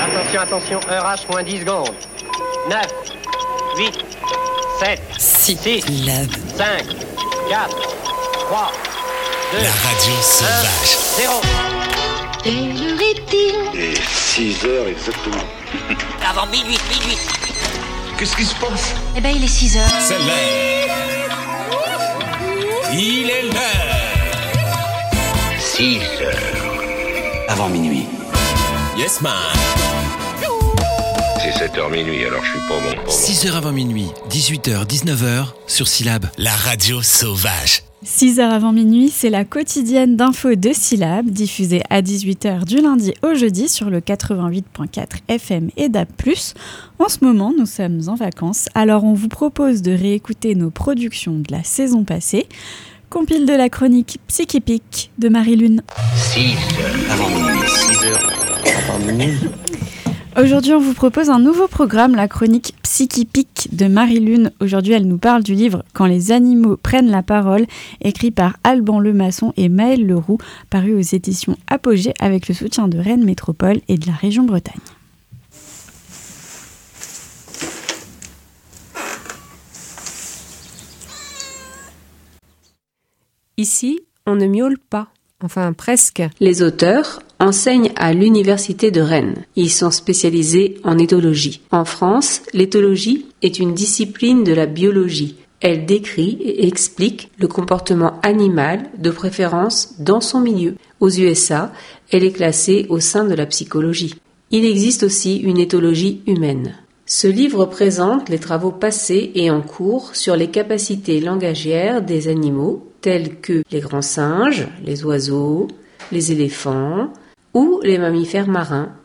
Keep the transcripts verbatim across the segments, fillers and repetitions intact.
Attention, attention, heure H moins dix secondes. neuf, huit, sept, six, cinq, quatre, trois, deux, La radio sauvage. zéro. Quelle heure est-il? Et six heures exactement. Avant minuit, minuit. Qu'est-ce qui se passe? Eh ben, il est six heures. C'est l'heure. Il est l'heure. six heures. Avant minuit. Yes, man. C'est sept heures minuit, alors je suis pas bon. Pas bon. six heures avant minuit, dix-huit heures, dix-neuf heures, sur Syllab. La radio sauvage. six heures avant minuit, c'est la quotidienne d'infos de Syllab, diffusée à dix-huit heures du lundi au jeudi sur le quatre-vingt-huit virgule quatre F M et D A B plus. En ce moment, nous sommes en vacances, alors on vous propose de réécouter nos productions de la saison passée. Compile de la chronique Psychipique de Marie-Lune. six heures avant minuit. six heures avant minuit. Aujourd'hui, on vous propose un nouveau programme, la chronique Psychipique de Marie-Lune. Aujourd'hui, elle nous parle du livre « Quand les animaux prennent la parole », écrit par Alban Lemasson et Maëlle Leroux, paru aux éditions Apogée avec le soutien de Rennes Métropole et de la région Bretagne. Ici, on ne miaule pas. Enfin, presque. Les auteurs enseignent à l'université de Rennes. Ils sont spécialisés en éthologie. En France, l'éthologie est une discipline de la biologie. Elle décrit et explique le comportement animal, de préférence dans son milieu. Aux U S A, elle est classée au sein de la psychologie. Il existe aussi une éthologie humaine. Ce livre présente les travaux passés et en cours sur les capacités langagières des animaux tels que les grands singes, les oiseaux, les éléphants ou les mammifères marins.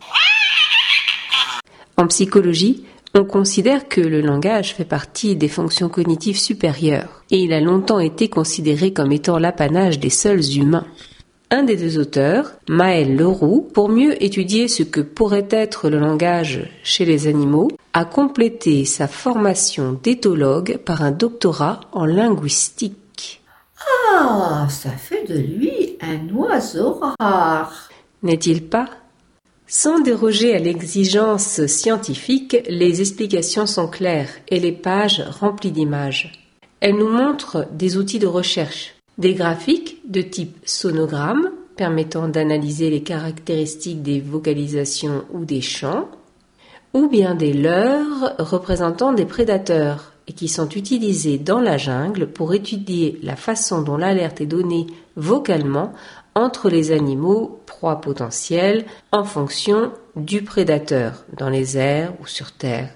En psychologie, on considère que le langage fait partie des fonctions cognitives supérieures et il a longtemps été considéré comme étant l'apanage des seuls humains. Un des deux auteurs, Maëlle Leroux, pour mieux étudier ce que pourrait être le langage chez les animaux, a complété sa formation d'éthologue par un doctorat en linguistique. Ah, ça fait de lui un oiseau rare. N'est-il pas ? Sans déroger à l'exigence scientifique, les explications sont claires et les pages remplies d'images. Elles nous montrent des outils de recherche. Des graphiques de type sonogramme permettant d'analyser les caractéristiques des vocalisations ou des chants, ou bien des leurres représentant des prédateurs et qui sont utilisés dans la jungle pour étudier la façon dont l'alerte est donnée vocalement entre les animaux proies potentielles en fonction du prédateur dans les airs ou sur terre.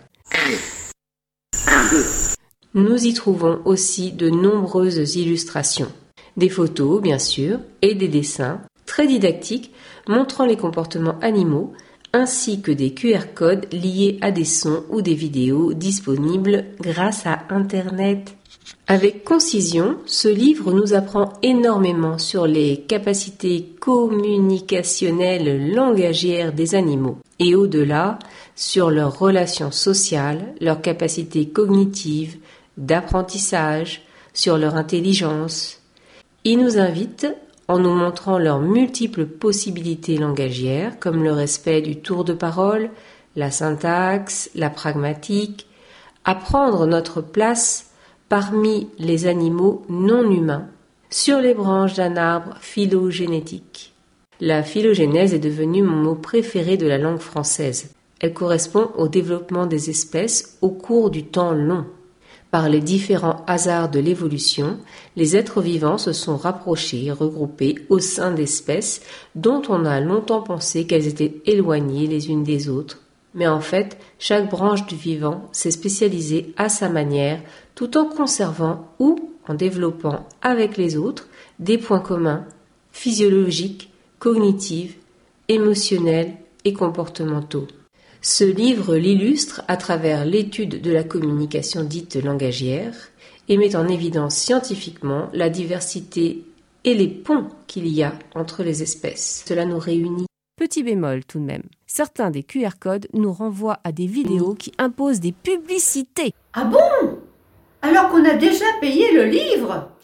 Nous y trouvons aussi de nombreuses illustrations. Des photos, bien sûr, et des dessins très didactiques montrant les comportements animaux, ainsi que des Q R codes liés à des sons ou des vidéos disponibles grâce à Internet. Avec concision, ce livre nous apprend énormément sur les capacités communicationnelles langagières des animaux et au-delà, sur leurs relations sociales, leurs capacités cognitives, d'apprentissage, sur leur intelligence. Il nous invite, en nous montrant leurs multiples possibilités langagières, comme le respect du tour de parole, la syntaxe, la pragmatique, à prendre notre place parmi les animaux non humains, sur les branches d'un arbre phylogénétique. La phylogénèse est devenue mon mot préféré de la langue française. Elle correspond au développement des espèces au cours du temps long. Par les différents hasards de l'évolution, les êtres vivants se sont rapprochés et regroupés au sein d'espèces dont on a longtemps pensé qu'elles étaient éloignées les unes des autres. Mais en fait, chaque branche du vivant s'est spécialisée à sa manière, tout en conservant ou en développant avec les autres des points communs physiologiques, cognitifs, émotionnels et comportementaux. Ce livre l'illustre à travers l'étude de la communication dite langagière et met en évidence scientifiquement la diversité et les ponts qu'il y a entre les espèces. Cela nous réunit. Petit bémol tout de même. Certains des Q R codes nous renvoient à des vidéos qui imposent des publicités. Ah bon? Alors qu'on a déjà payé le livre?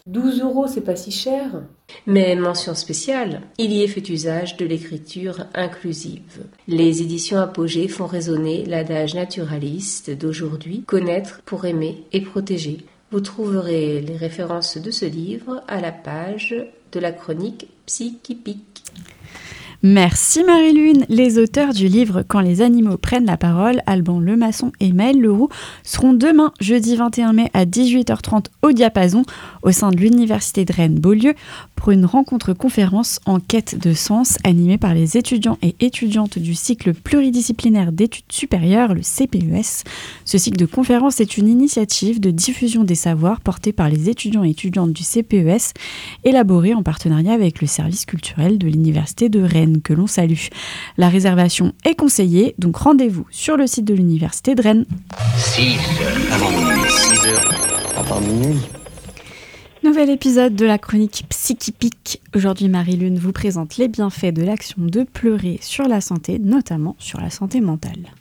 douze euros, c'est pas si cher. Mais mention spéciale, il y est fait usage de l'écriture inclusive. Les éditions Apogée font résonner l'adage naturaliste d'aujourd'hui, connaître pour aimer et protéger. Vous trouverez les références de ce livre à la page de la chronique Psychipique. Merci Marie-Lune. Les auteurs du livre « Quand les animaux prennent la parole », Alban Lemasson et Maëlle Leroux, seront demain, jeudi vingt et un mai à dix-huit heures trente au Diapason, au sein de l'Université de Rennes-Beaulieu, pour une rencontre-conférence en quête de sens animée par les étudiants et étudiantes du cycle pluridisciplinaire d'études supérieures, le C P E S. Ce cycle de conférences est une initiative de diffusion des savoirs portée par les étudiants et étudiantes du C P E S, élaborée en partenariat avec le service culturel de l'Université de Rennes, que l'on salue. La réservation est conseillée, donc rendez-vous sur le site de l'Université de Rennes. six heures avant minuit, six heures avant minuit. Nouvel épisode de la chronique Psychipique. Aujourd'hui, Marie-Lune vous présente les bienfaits de l'action de pleurer sur la santé, notamment sur la santé mentale.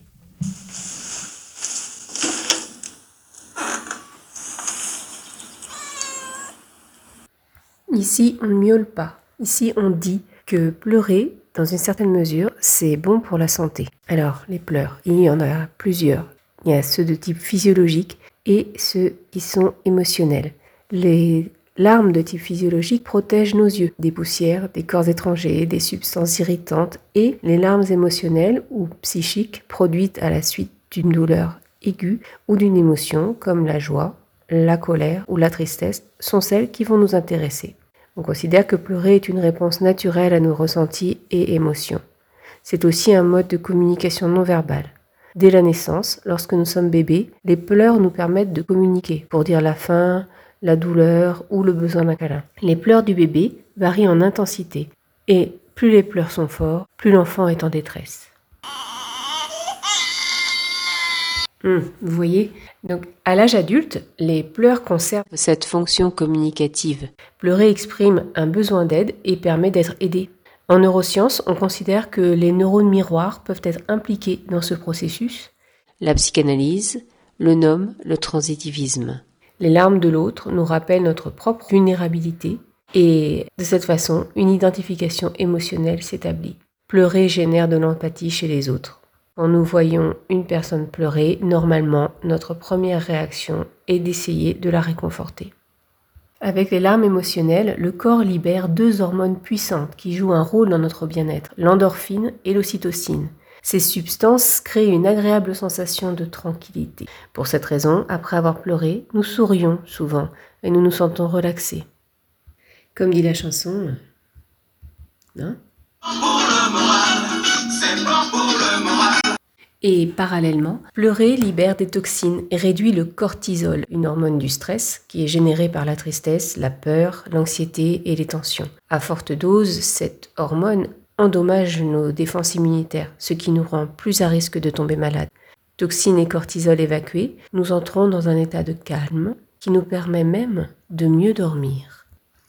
Ici, on ne miaule pas. Ici, on dit que pleurer, dans une certaine mesure, c'est bon pour la santé. Alors, les pleurs, il y en a plusieurs. Il y a ceux de type physiologique et ceux qui sont émotionnels. Les larmes de type physiologique protègent nos yeux des poussières, des corps étrangers, des substances irritantes, et les larmes émotionnelles ou psychiques produites à la suite d'une douleur aiguë ou d'une émotion comme la joie, la colère ou la tristesse sont celles qui vont nous intéresser. On considère que pleurer est une réponse naturelle à nos ressentis et émotions. C'est aussi un mode de communication non verbale. Dès la naissance, lorsque nous sommes bébés, les pleurs nous permettent de communiquer pour dire la faim, la douleur ou le besoin d'un câlin. Les pleurs du bébé varient en intensité et plus les pleurs sont forts, plus l'enfant est en détresse. Hum, vous voyez ? Donc, à l'âge adulte, les pleurs conservent cette fonction communicative. Pleurer exprime un besoin d'aide et permet d'être aidé. En neurosciences, on considère que les neurones miroirs peuvent être impliqués dans ce processus. La psychanalyse le nomme le transitivisme. Les larmes de l'autre nous rappellent notre propre vulnérabilité et, de cette façon, une identification émotionnelle s'établit. Pleurer génère de l'empathie chez les autres. Quand nous voyons une personne pleurer, normalement, notre première réaction est d'essayer de la réconforter. Avec les larmes émotionnelles, le corps libère deux hormones puissantes qui jouent un rôle dans notre bien-être, l'endorphine et l'ocytocine. Ces substances créent une agréable sensation de tranquillité. Pour cette raison, après avoir pleuré, nous sourions souvent et nous nous sentons relaxés. Comme dit la chanson, hein ? Et parallèlement, pleurer libère des toxines et réduit le cortisol, une hormone du stress qui est générée par la tristesse, la peur, l'anxiété et les tensions. À forte dose, cette hormone endommage nos défenses immunitaires, ce qui nous rend plus à risque de tomber malade. Toxines et cortisol évacués, nous entrons dans un état de calme qui nous permet même de mieux dormir.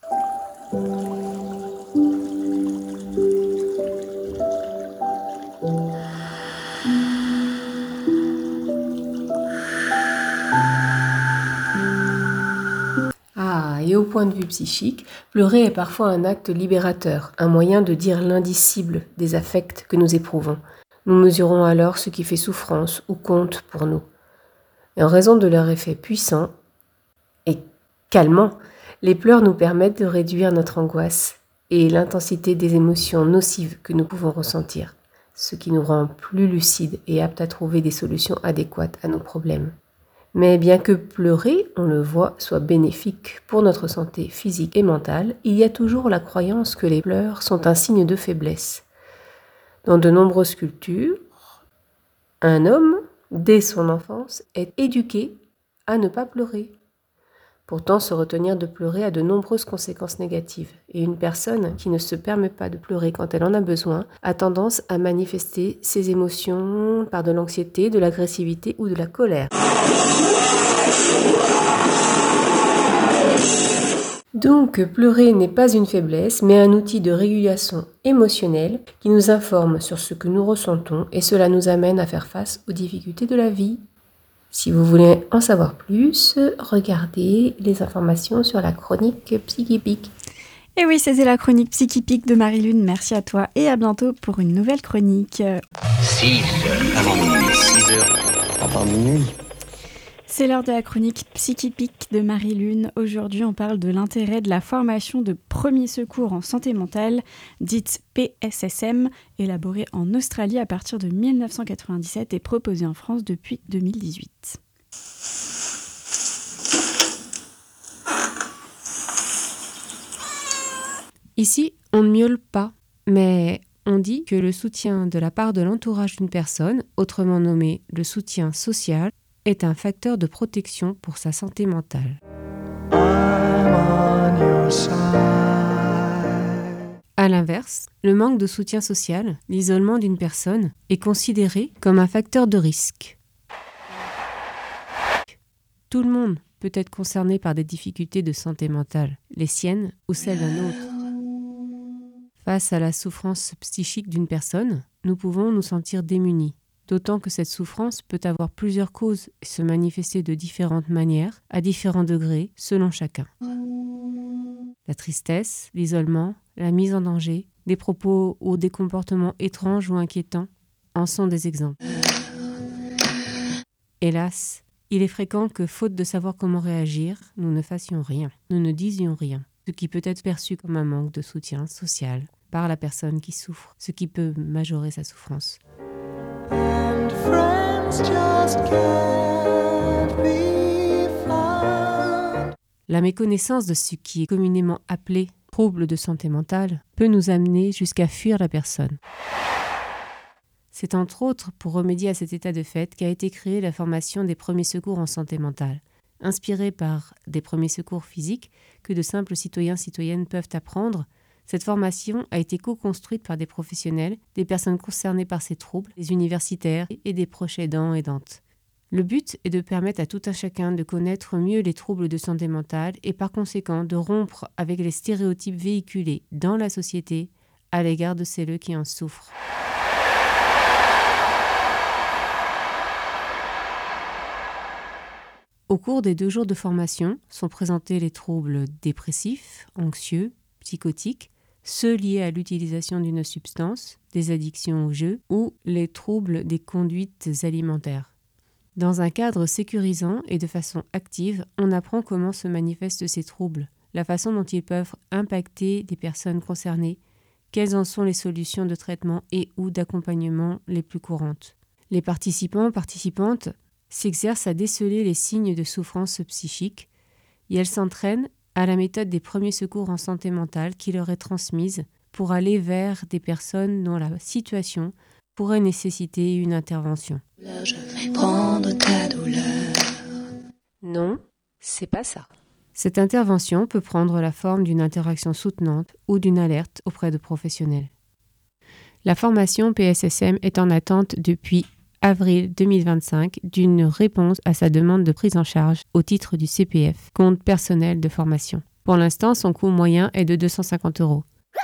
Ah, et au point de vue psychique, pleurer est parfois un acte libérateur, un moyen de dire l'indicible des affects que nous éprouvons. Nous mesurons alors ce qui fait souffrance ou compte pour nous. Et en raison de leur effet puissant et calmant, les pleurs nous permettent de réduire notre angoisse et l'intensité des émotions nocives que nous pouvons ressentir, ce qui nous rend plus lucides et aptes à trouver des solutions adéquates à nos problèmes. Mais bien que pleurer, on le voit, soit bénéfique pour notre santé physique et mentale, il y a toujours la croyance que les pleurs sont un signe de faiblesse. Dans de nombreuses cultures, un homme, dès son enfance, est éduqué à ne pas pleurer. Pourtant, se retenir de pleurer a de nombreuses conséquences négatives. Et une personne qui ne se permet pas de pleurer quand elle en a besoin a tendance à manifester ses émotions par de l'anxiété, de l'agressivité ou de la colère. Donc, pleurer n'est pas une faiblesse, mais un outil de régulation émotionnelle qui nous informe sur ce que nous ressentons et cela nous amène à faire face aux difficultés de la vie. Si vous voulez en savoir plus, regardez les informations sur la chronique Psychipic. Et oui, c'était la chronique Psychipic de Marie-Lune. Merci à toi et à bientôt pour une nouvelle chronique. six heures avant minuit, six heures avant minuit. C'est l'heure de la chronique Psychipic de Marie-Lune. Aujourd'hui, on parle de l'intérêt de la formation de premiers secours en santé mentale, dite P S S M, élaborée en Australie à partir de dix-neuf cent quatre-vingt-dix-sept et proposée en France depuis deux mille dix-huit. Ici, on ne miaule pas, mais on dit que le soutien de la part de l'entourage d'une personne, autrement nommé le soutien social, est un facteur de protection pour sa santé mentale. À l'inverse, le manque de soutien social, l'isolement d'une personne, est considéré comme un facteur de risque. Tout le monde peut être concerné par des difficultés de santé mentale, les siennes ou celles d'un autre. Face à la souffrance psychique d'une personne, nous pouvons nous sentir démunis, d'autant que cette souffrance peut avoir plusieurs causes et se manifester de différentes manières, à différents degrés, selon chacun. La tristesse, l'isolement, la mise en danger, des propos ou des comportements étranges ou inquiétants en sont des exemples. Hélas, il est fréquent que, faute de savoir comment réagir, nous ne fassions rien, nous ne disions rien, ce qui peut être perçu comme un manque de soutien social par la personne qui souffre, ce qui peut majorer sa souffrance. La méconnaissance de ce qui est communément appelé trouble de santé mentale peut nous amener jusqu'à fuir la personne. C'est entre autres pour remédier à cet état de fait qu'a été créée la formation des premiers secours en santé mentale. Inspirée par des premiers secours physiques que de simples citoyens-citoyennes peuvent apprendre, cette formation a été co-construite par des professionnels, des personnes concernées par ces troubles, des universitaires et des proches aidants et aidantes. Le but est de permettre à tout un chacun de connaître mieux les troubles de santé mentale et par conséquent de rompre avec les stéréotypes véhiculés dans la société à l'égard de celles qui en souffrent. Au cours des deux jours de formation sont présentés les troubles dépressifs, anxieux, psychotiques, ceux liés à l'utilisation d'une substance, des addictions au jeu ou les troubles des conduites alimentaires. Dans un cadre sécurisant et de façon active, on apprend comment se manifestent ces troubles, la façon dont ils peuvent impacter des personnes concernées, quelles en sont les solutions de traitement et ou d'accompagnement les plus courantes. Les participants, participantes, s'exercent à déceler les signes de souffrance psychique et elles s'entraînent à la méthode des premiers secours en santé mentale qui leur est transmise pour aller vers des personnes dont la situation pourrait nécessiter une intervention. Je vais prendre ta douleur. Non, c'est pas ça. Cette intervention peut prendre la forme d'une interaction soutenante ou d'une alerte auprès de professionnels. La formation P S S M est en attente depuis avril deux mille vingt-cinq d'une réponse à sa demande de prise en charge au titre du C P F, compte personnel de formation. Pour l'instant, son coût moyen est de deux cent cinquante euros.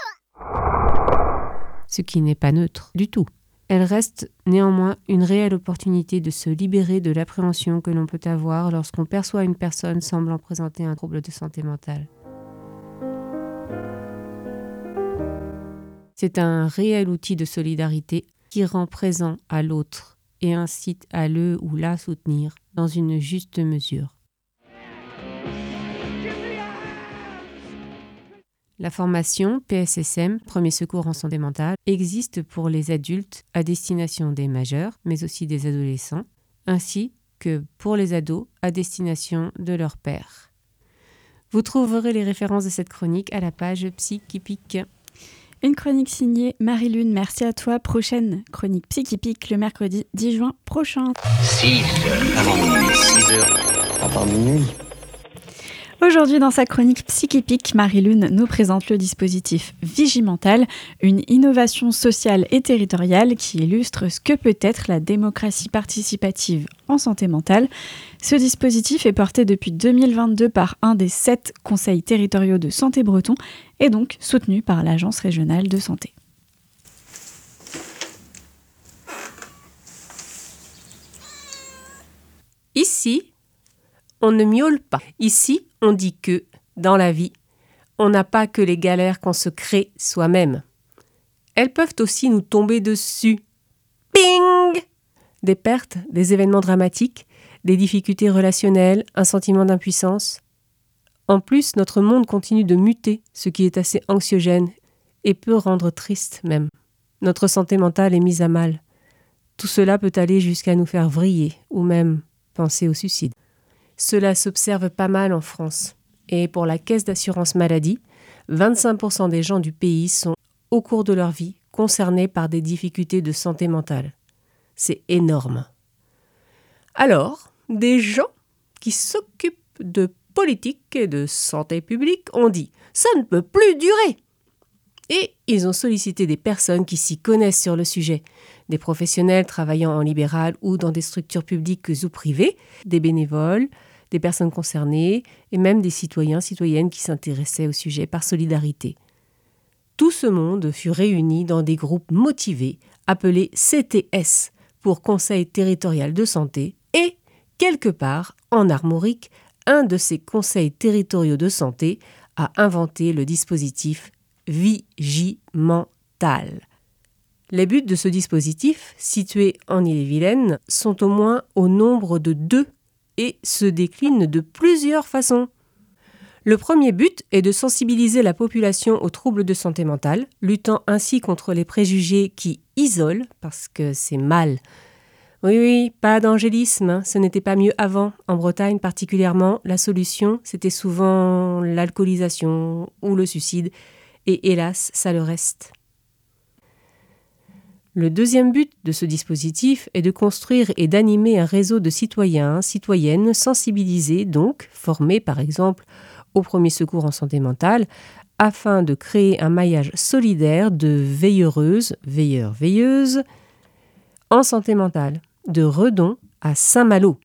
Ce qui n'est pas neutre du tout. Elle reste néanmoins une réelle opportunité de se libérer de l'appréhension que l'on peut avoir lorsqu'on perçoit une personne semblant présenter un trouble de santé mentale. C'est un réel outil de solidarité qui rend présent à l'autre et incite à le ou la soutenir dans une juste mesure. La formation P S S M, Premier secours en santé mentale, existe pour les adultes à destination des majeurs, mais aussi des adolescents, ainsi que pour les ados à destination de leurs pairs. Vous trouverez les références de cette chronique à la page Psychipic. Une chronique signée Marie-Lune, merci à toi. Prochaine chronique Psychipic le mercredi dix juin prochain. six heures avant minuit, six heures avant minuit. Aujourd'hui, dans sa chronique Psychipic, Marie-Lune nous présente le dispositif Vigimental, une innovation sociale et territoriale qui illustre ce que peut être la démocratie participative en santé mentale. Ce dispositif est porté depuis deux mille vingt-deux par un des sept conseils territoriaux de santé bretons et donc soutenu par l'Agence régionale de santé. Ici, on ne miaule pas. Ici, on dit que, dans la vie, on n'a pas que les galères qu'on se crée soi-même. Elles peuvent aussi nous tomber dessus. Ping! Des pertes, des événements dramatiques, des difficultés relationnelles, un sentiment d'impuissance. En plus, notre monde continue de muter, ce qui est assez anxiogène et peut rendre triste même. Notre santé mentale est mise à mal. Tout cela peut aller jusqu'à nous faire vriller ou même penser au suicide. Cela s'observe pas mal en France. Et pour la caisse d'assurance maladie, vingt-cinq pour cent des gens du pays sont, au cours de leur vie, concernés par des difficultés de santé mentale. C'est énorme. Alors, des gens qui s'occupent de politique et de santé publique ont dit « ça ne peut plus durer !» Et ils ont sollicité des personnes qui s'y connaissent sur le sujet, des professionnels travaillant en libéral ou dans des structures publiques ou privées, des bénévoles, des personnes concernées et même des citoyens, citoyennes qui s'intéressaient au sujet par solidarité. Tout ce monde fut réuni dans des groupes motivés appelés C T S pour Conseil territorial de santé et, quelque part, en Armorique, un de ces conseils territoriaux de santé a inventé le dispositif Vigimental. Les buts de ce dispositif, situé en Ille-et-Vilaine, sont au moins au nombre de deux et se déclinent de plusieurs façons. Le premier but est de sensibiliser la population aux troubles de santé mentale, luttant ainsi contre les préjugés qui isolent, parce que c'est mal. Oui, oui, pas d'angélisme, hein, ce n'était pas mieux avant. En Bretagne particulièrement, la solution, c'était souvent l'alcoolisation ou le suicide. Et hélas, ça le reste. Le deuxième but de ce dispositif est de construire et d'animer un réseau de citoyens, citoyennes sensibilisés, donc formés par exemple au premier secours en santé mentale, afin de créer un maillage solidaire de veilleureuses, veilleurs, veilleuses en santé mentale, de Redon à Saint-Malo,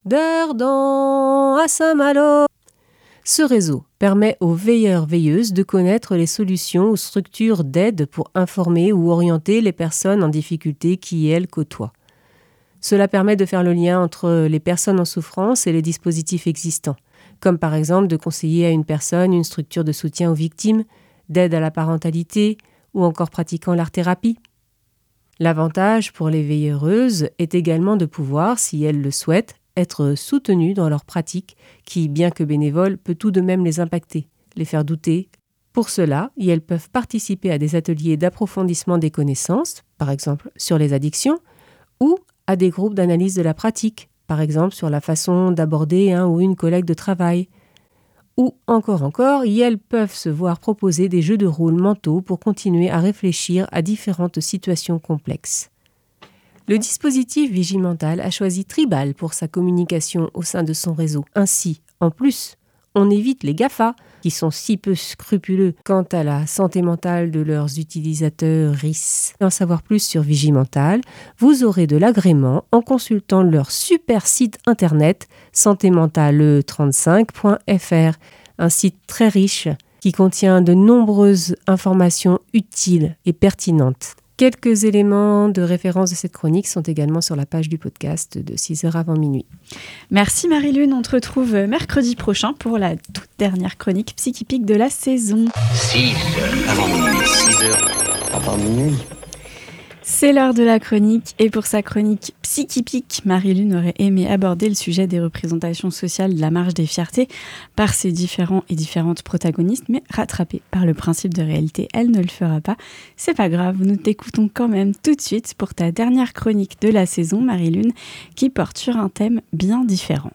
d'Erdon à Saint-Malo. Ce réseau permet aux veilleurs-veilleuses de connaître les solutions ou structures d'aide pour informer ou orienter les personnes en difficulté qui, elles, côtoient. Cela permet de faire le lien entre les personnes en souffrance et les dispositifs existants, comme par exemple de conseiller à une personne une structure de soutien aux victimes, d'aide à la parentalité ou encore pratiquant l'art-thérapie. L'avantage pour les veilleureuses est également de pouvoir, si elles le souhaitent, être soutenues dans leur pratique qui, bien que bénévole, peut tout de même les impacter, les faire douter. Pour cela, elles peuvent participer à des ateliers d'approfondissement des connaissances, par exemple sur les addictions, ou à des groupes d'analyse de la pratique, par exemple sur la façon d'aborder un ou une collègue de travail. Ou encore encore, elles peuvent se voir proposer des jeux de rôle mentaux pour continuer à réfléchir à différentes situations complexes. Le dispositif Vigimental a choisi Tribal pour sa communication au sein de son réseau. Ainsi, en plus, on évite les GAFA, qui sont si peu scrupuleux quant à la santé mentale de leurs utilisateurs R I S. Pour en savoir plus sur Vigimental, vous aurez de l'agrément en consultant leur super site internet santé mentale trente-cinq point f r, un site très riche qui contient de nombreuses informations utiles et pertinentes. Quelques éléments de référence de cette chronique sont également sur la page du podcast de six heures avant minuit. Merci Marie-Lune, on te retrouve mercredi prochain pour la toute dernière chronique psychipique de la saison. six heures avant minuit, six heures avant minuit. C'est l'heure de la chronique et pour sa chronique psychipique, Marie-Lune aurait aimé aborder le sujet des représentations sociales de la marche des fiertés par ses différents et différentes protagonistes, mais rattrapée par le principe de réalité, elle ne le fera pas. C'est pas grave, nous t'écoutons quand même tout de suite pour ta dernière chronique de la saison, Marie-Lune, qui porte sur un thème bien différent.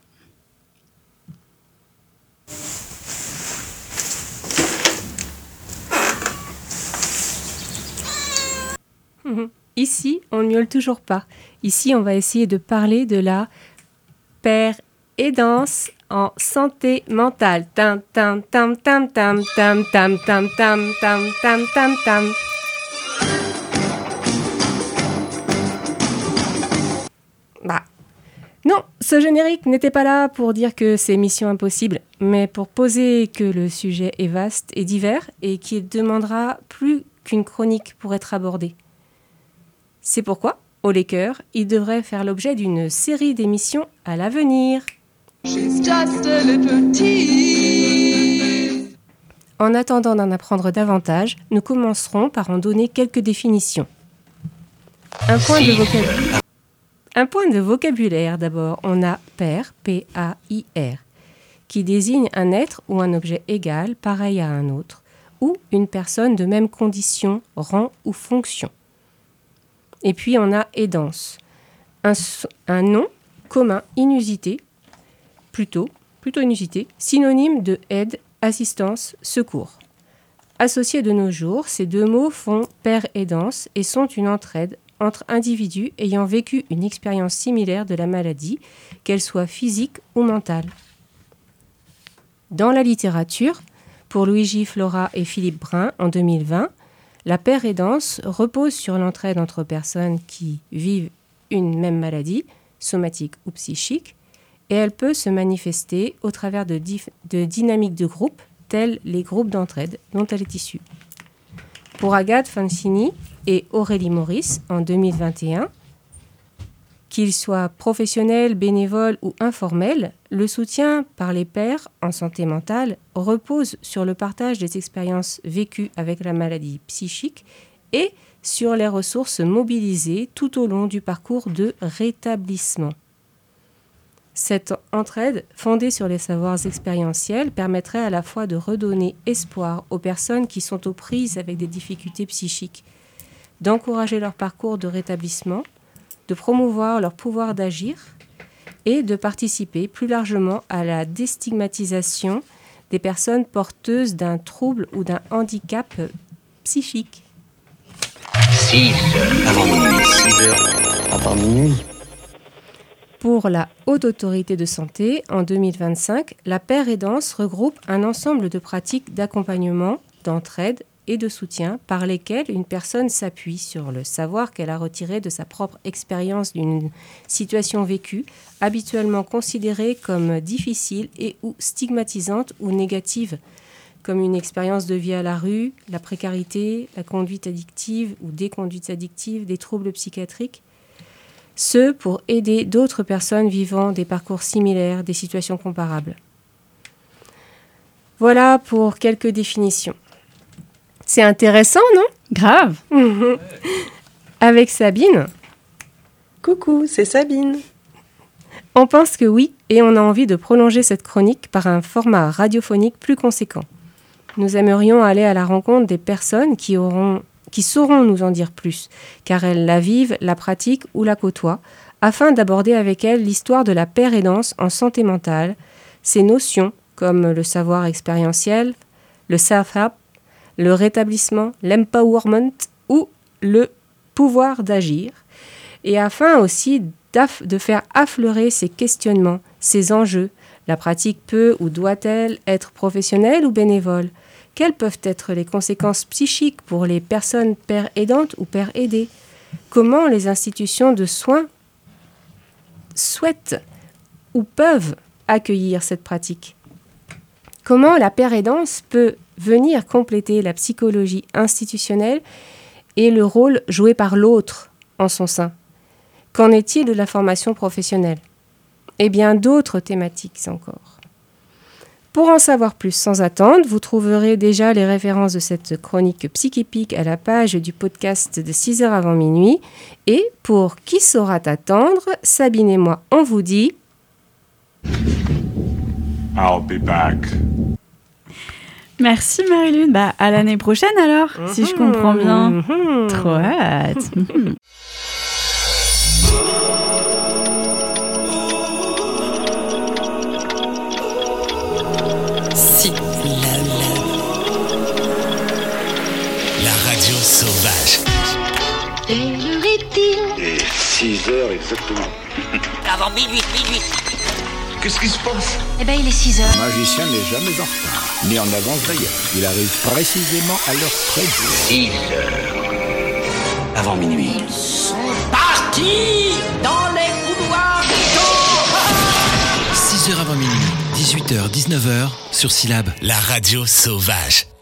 Ici, on ne miaule toujours pas. Ici, on va essayer de parler de la pérédance en santé mentale. Tam tam tam tam tam tam tam tam tam tam tam tam tam. Bah. Non, ce générique n'était pas là pour dire que c'est mission impossible, mais pour poser que le sujet est vaste et divers et qu'il demandera plus qu'une chronique pour être abordé. C'est pourquoi, au Laker, il devrait faire l'objet d'une série d'émissions à l'avenir. She's just a little tease. En attendant d'en apprendre davantage, nous commencerons par en donner quelques définitions. Un point de vocabulaire. Un point de vocabulaire d'abord. On a pair, P A I R, qui désigne un être ou un objet égal, pareil à un autre, ou une personne de même condition, rang ou fonction. Et puis on a aidance, un, un nom commun inusité, plutôt, plutôt inusité, synonyme de aide, assistance, secours. Associés de nos jours, ces deux mots font pair-aidance et sont une entraide entre individus ayant vécu une expérience similaire de la maladie, qu'elle soit physique ou mentale. Dans la littérature, pour Luigi Flora et Philippe Brun en deux mille vingt, la pair-aidance repose sur l'entraide entre personnes qui vivent une même maladie, somatique ou psychique, et elle peut se manifester au travers de, dif- de dynamiques de groupe, telles les groupes d'entraide dont elle est issue. Pour Agathe Fancini et Aurélie Maurice en deux mille vingt et un, qu'ils soient professionnels, bénévoles ou informels, le soutien par les pairs en santé mentale repose sur le partage des expériences vécues avec la maladie psychique et sur les ressources mobilisées tout au long du parcours de rétablissement. Cette entraide, fondée sur les savoirs expérientiels, permettrait à la fois de redonner espoir aux personnes qui sont aux prises avec des difficultés psychiques, d'encourager leur parcours de rétablissement, de promouvoir leur pouvoir d'agir et de participer plus largement à la déstigmatisation des personnes porteuses d'un trouble ou d'un handicap psychique. six heures avant minuit. six heures avant minuit. Pour la Haute Autorité de Santé, en deux mille vingt-cinq, la pair-aidance regroupe un ensemble de pratiques d'accompagnement, d'entraide et de soutien par lesquelles une personne s'appuie sur le savoir qu'elle a retiré de sa propre expérience d'une situation vécue, habituellement considérée comme difficile et ou stigmatisante ou négative, comme une expérience de vie à la rue, la précarité, la conduite addictive ou des conduites addictives, des troubles psychiatriques. Ce pour aider d'autres personnes vivant des parcours similaires, des situations comparables. Voilà pour quelques définitions. C'est intéressant, non ? Grave. Mmh. Avec Sabine. Coucou, c'est Sabine. On pense que oui, et on a envie de prolonger cette chronique par un format radiophonique plus conséquent. Nous aimerions aller à la rencontre des personnes qui auront, qui sauront nous en dire plus, car elles la vivent, la pratiquent ou la côtoient, afin d'aborder avec elles l'histoire de la pair-aidance en santé mentale, ces notions comme le savoir expérientiel, le self-help, le rétablissement, l'empowerment ou le pouvoir d'agir, et afin aussi de faire affleurer ces questionnements, ces enjeux. La pratique peut ou doit-elle être professionnelle ou bénévole ? Quelles peuvent être les conséquences psychiques pour les personnes pair aidantes ou pair aidées ? Comment les institutions de soins souhaitent ou peuvent accueillir cette pratique ? Comment la pair aidance peut venir compléter la psychologie institutionnelle et le rôle joué par l'autre en son sein ? Qu'en est-il de la formation professionnelle ? Et bien d'autres thématiques encore. Pour en savoir plus sans attendre, vous trouverez déjà les références de cette chronique psychépique à la page du podcast de six heures avant minuit. Et pour qui saura t'attendre, Sabine et moi, on vous dit... I'll be back. Merci Marie-Lune. Bah, à l'année prochaine alors, mmh, si je comprends bien. Mmh. Trop hâte. Mmh. Si la, la. La radio sauvage. Quelle heure est-il ? Et six heures exactement. Avant minuit, minuit. Qu'est-ce qui se passe ? Eh ben, il est six heures. Le magicien n'est jamais en retard, ni en avance d'ailleurs. Il arrive précisément à l'heure prévue. six heures avant minuit. Ils sont partis dans les couloirs du temps. six heures avant minuit, dix-huit heures, dix-neuf heures, sur Syllab, la radio sauvage.